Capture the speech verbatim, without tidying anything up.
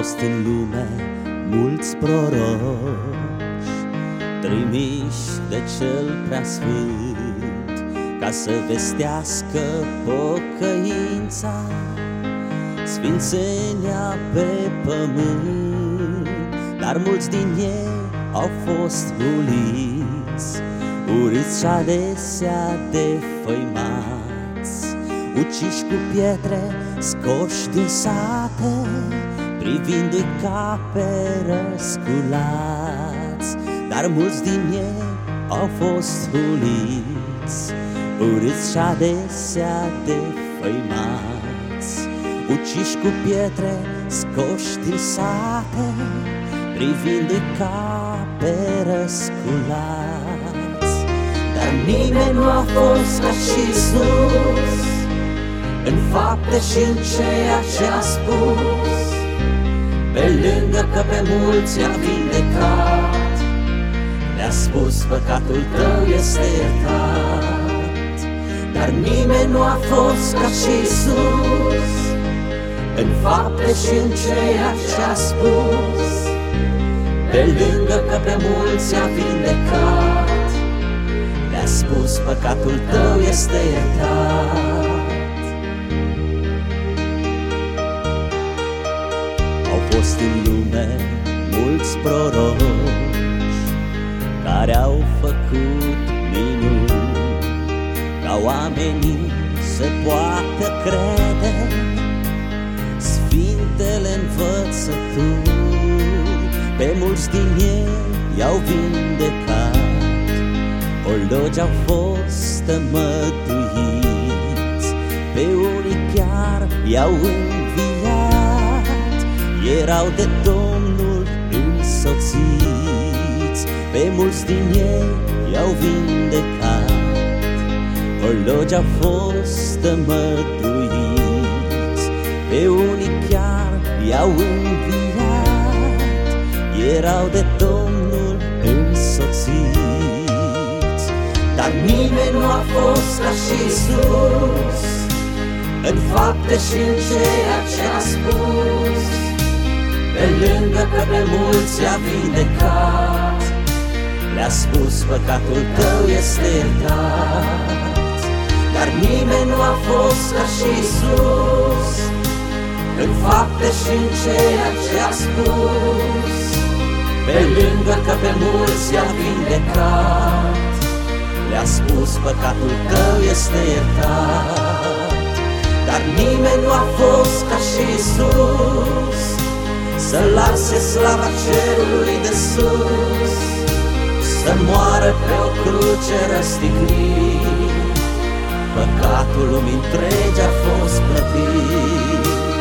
fost în lume mulți proroci, trimiși de Cel Preasfânt, ca să vestească pocăința, sfințenia pe pământ. Dar mulți din ei au fost huliți, urâți și adesea defăimați, uciși cu pietre, scoși din sate, privindu-i ca pe răsculați. Dar mulți din ei au fost huliți, urâți și adesea defăimați, uciși cu pietre, scoși din sate, privindu-i ca pe răsculați. Dar nimeni nu a fost ca și Iisus în fapte și în ceea ce a spus, pe lângă că pe mulți a vindecat, le-a spus: păcatul tău este iertat. Dar nimeni nu a fost ca și Iisus în fapte și în ceea ce a spus, pe lângă că pe mulți a vindecat, le-a spus: păcatul tău este iertat. Au fost în lume mulți proroci care au făcut minuni, ca oamenii să poată crede sfintele învățături. Pe mulți din ei i-au vindecat, orlogi au fost tămăduiți, pe unii chiar i-au înviat, erau de Domnul însoțiți. Pe mulți din ei i-au vindecat, orlogi au fost tămăduiți, pe unii chiar i-au înviat, erau de Domnul însoțiți. Dar nimeni nu a fost ca și Iisus în fapte și în ceea ce a spus, pe lângă că pe mulți a vindecat, le-a spus: păcatul tău este iertat. Dar nimeni nu a fost ca și Iisus în fapte și în ceea ce a spus, pe lângă că pe mulți a vindecat, le-a spus: păcatul tău este iertat. Dar nimeni nu a fost ca și Iisus să lase slava cerului de sus, să moară pe o cruce răstignit, păcatul lumii întregi a fost plătit.